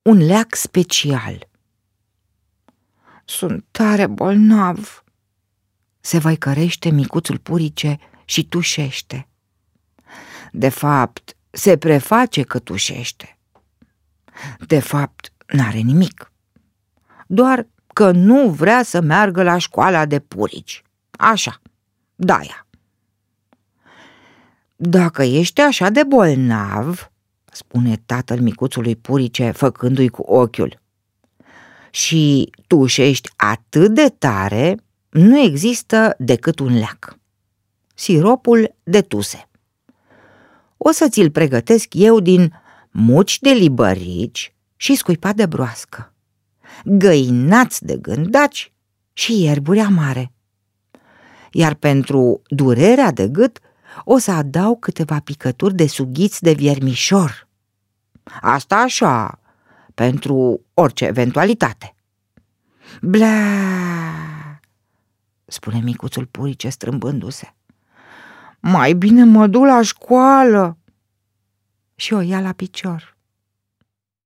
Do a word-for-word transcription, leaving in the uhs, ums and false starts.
un leac special. Sunt tare bolnav, se văicărește micuțul Purice și tușește. De fapt, se preface că tușește. De fapt, n-are nimic, doar că nu vrea să meargă la școala de purici. Așa, de-aia. Dacă ești așa de bolnav, spune tatăl micuțului Purice, făcându-i cu ochiul, și tușești atât de tare, nu există decât un leac: siropul de tuse. O să ți-l pregătesc eu din muci de libărici și scuipat de broască, găinați de gândaci și ierburi amare. Iar pentru durerea de gât o să adaug câteva picături de sughiți de viermișor. Asta așa, pentru orice eventualitate. Blea, spune micuțul Purice strâmbându-se. Mai bine mă duc la școală. Și o ia la picior.